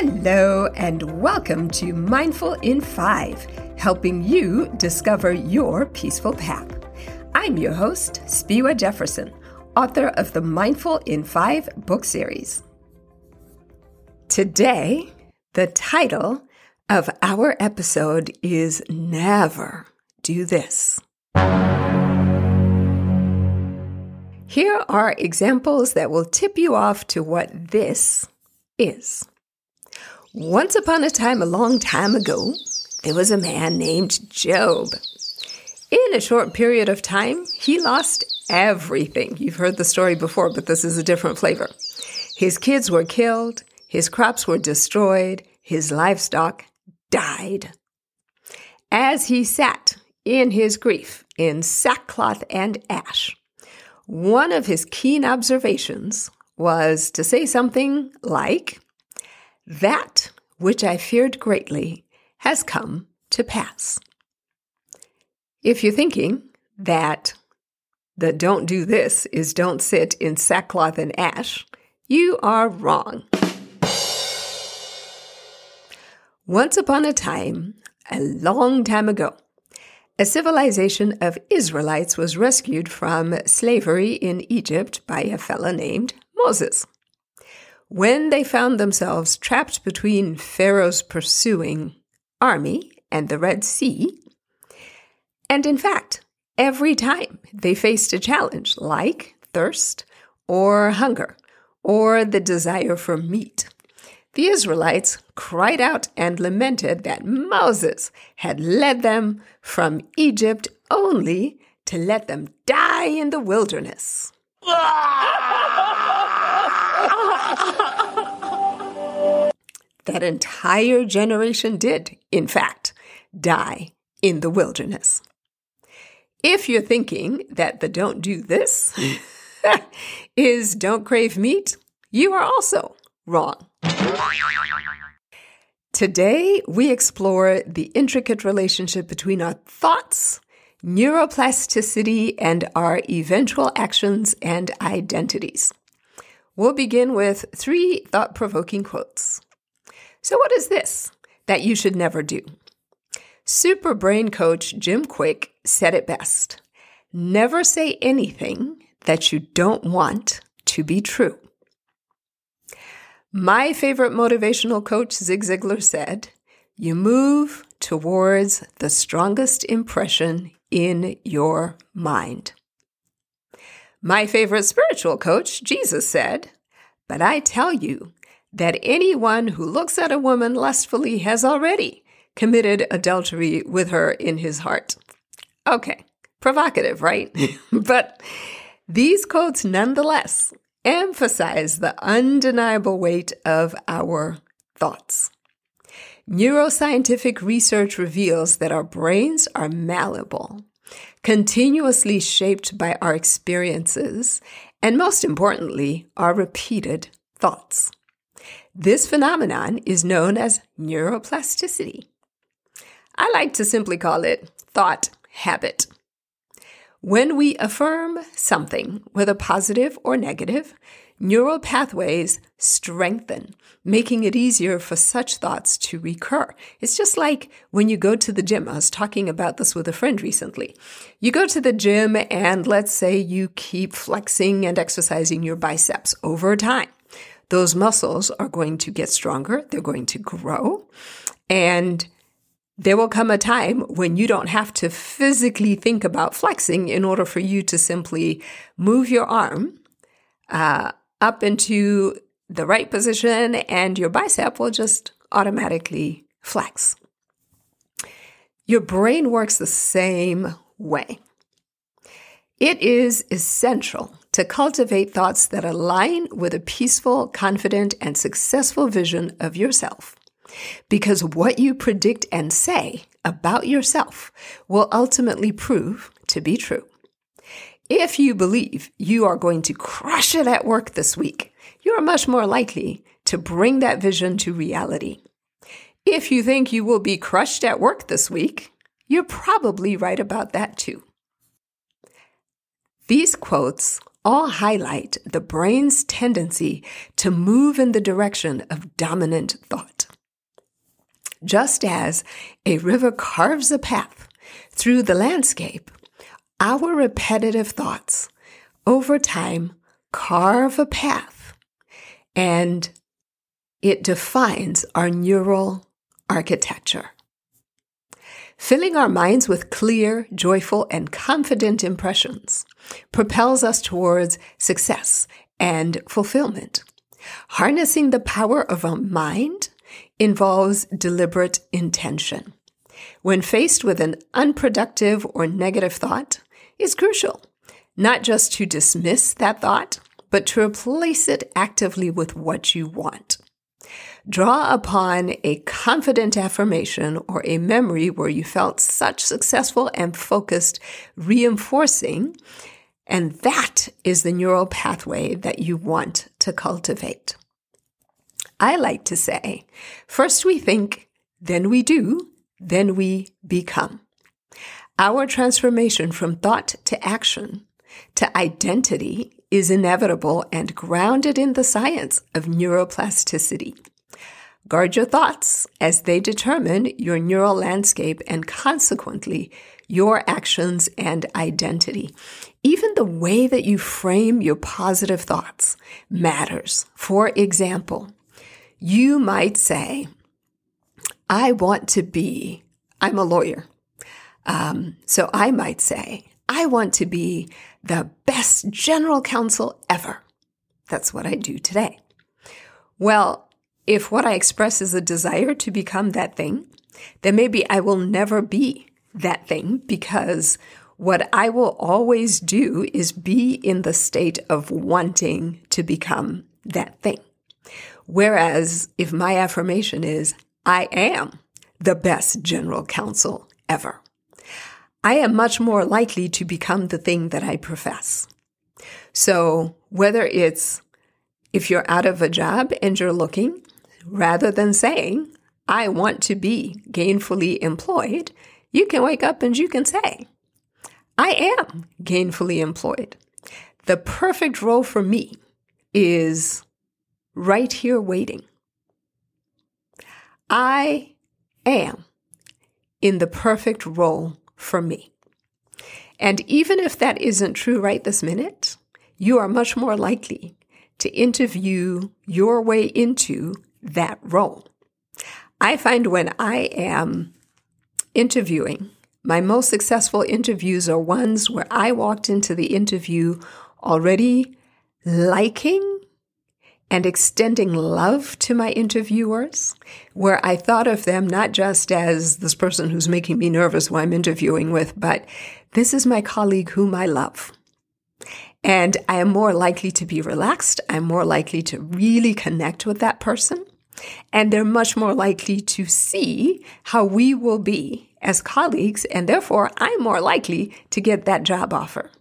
Hello and welcome to Mindful in 5, helping you discover your peaceful path. I'm your host, Spiwa Jefferson, author of the Mindful in 5 book series. Today, the title of our episode is Never Do This. Here are examples that will tip you off to what this is. Once upon a time, a long time ago, there was a man named Job. In a short period of time, he lost everything. You've heard the story before, but this is a different flavor. His kids were killed, his crops were destroyed, his livestock died. As he sat in his grief, in sackcloth and ash, one of his keen observations was to say something like, "That which I feared greatly has come to pass." If you're thinking that the don't do this is don't sit in sackcloth and ash, you are wrong. Once upon a time, a long time ago, a civilization of Israelites was rescued from slavery in Egypt by a fellow named Moses. When they found themselves trapped between Pharaoh's pursuing army and the Red Sea, and in fact, every time they faced a challenge like thirst or hunger or the desire for meat, the Israelites cried out and lamented that Moses had led them from Egypt only to let them die in the wilderness. That entire generation did, in fact, die in the wilderness. If you're thinking that the don't do this is don't crave meat, you are also wrong. Today, we explore the intricate relationship between our thoughts, neuroplasticity, and our eventual actions and identities. We'll begin with 3 thought-provoking quotes. So what is this that you should never do? Super brain coach Jim Kwik said it best. Never say anything that you don't want to be true. My favorite motivational coach, Zig Ziglar, said, "You move towards the strongest impression in your mind." My favorite spiritual coach, Jesus, said, "But I tell you that anyone who looks at a woman lustfully has already committed adultery with her in his heart." Okay, provocative, right? But these quotes nonetheless emphasize the undeniable weight of our thoughts. Neuroscientific research reveals that our brains are malleable, continuously shaped by our experiences, and most importantly, our repeated thoughts. This phenomenon is known as neuroplasticity. I like to simply call it thought habit. When we affirm something, whether positive or negative, neural pathways strengthen, making it easier for such thoughts to recur. It's just like when you go to the gym. I was talking about this with a friend recently. You go to the gym and let's say you keep flexing and exercising your biceps over time. Those muscles are going to get stronger, they're going to grow, and there will come a time when you don't have to physically think about flexing in order for you to simply move your arm up into the right position and your bicep will just automatically flex. Your brain works the same way. It is essential to cultivate thoughts that align with a peaceful, confident, and successful vision of yourself. Because what you predict and say about yourself will ultimately prove to be true. If you believe you are going to crush it at work this week, you are much more likely to bring that vision to reality. If you think you will be crushed at work this week, you're probably right about that too. These quotes all highlight the brain's tendency to move in the direction of dominant thought. Just as a river carves a path through the landscape, our repetitive thoughts over time carve a path, and it defines our neural architecture. Filling our minds with clear, joyful, and confident impressions propels us towards success and fulfillment. Harnessing the power of our mind involves deliberate intention. When faced with an unproductive or negative thought, it's crucial not just to dismiss that thought, but to replace it actively with what you want. Draw upon a confident affirmation or a memory where you felt such successful and focused reinforcing, and that is the neural pathway that you want to cultivate. I like to say, first we think, then we do, then we become. Our transformation from thought to action to identity is inevitable and grounded in the science of neuroplasticity. Guard your thoughts as they determine your neural landscape and consequently your actions and identity. Even the way that you frame your positive thoughts matters. For example, you might say, I'm a lawyer. So I might say, I want to be the best general counsel ever. That's what I do today. Well, if what I express is a desire to become that thing, then maybe I will never be that thing, because what I will always do is be in the state of wanting to become that thing. Whereas if my affirmation is, I am the best general counsel ever, I am much more likely to become the thing that I profess. So whether it's if you're out of a job and you're looking, rather than saying, I want to be gainfully employed, you can wake up and you can say, I am gainfully employed. The perfect role for me is right here waiting. I am in the perfect role for me. And even if that isn't true right this minute, you are much more likely to interview your way into that role. I find when I am interviewing, my most successful interviews are ones where I walked into the interview already liking and extending love to my interviewers, where I thought of them not just as this person who's making me nervous who I'm interviewing with, but this is my colleague whom I love. And I am more likely to be relaxed. I'm more likely to really connect with that person. And they're much more likely to see how we will be as colleagues. And therefore, I'm more likely to get that job offer.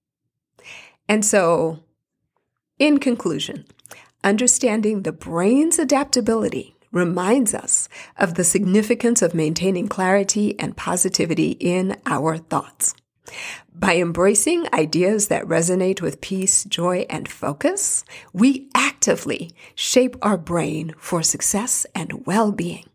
And so, in conclusion, understanding the brain's adaptability reminds us of the significance of maintaining clarity and positivity in our thoughts. By embracing ideas that resonate with peace, joy, and focus, we actively shape our brain for success and well-being.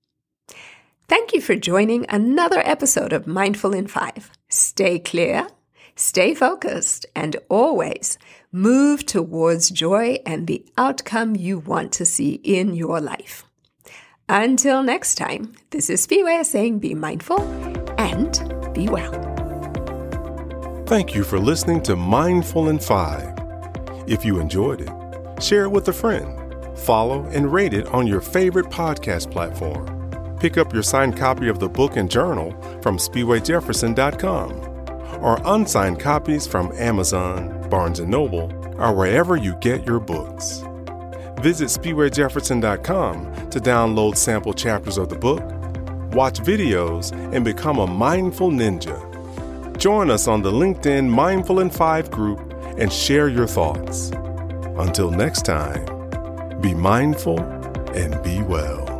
Thank you for joining another episode of Mindful in 5. Stay clear, stay focused, and always move towards joy and the outcome you want to see in your life. Until next time, this is Spiwe saying be mindful and be well. Thank you for listening to Mindful in 5. If you enjoyed it, share it with a friend. Follow and rate it on your favorite podcast platform. Pick up your signed copy of the book and journal from SpiweJefferson.com or unsigned copies from Amazon, Barnes & Noble, or wherever you get your books. Visit SpiweJefferson.com to download sample chapters of the book, watch videos, and become a mindful ninja. Join us on the LinkedIn Mindful in 5 group and share your thoughts. Until next time, be mindful and be well.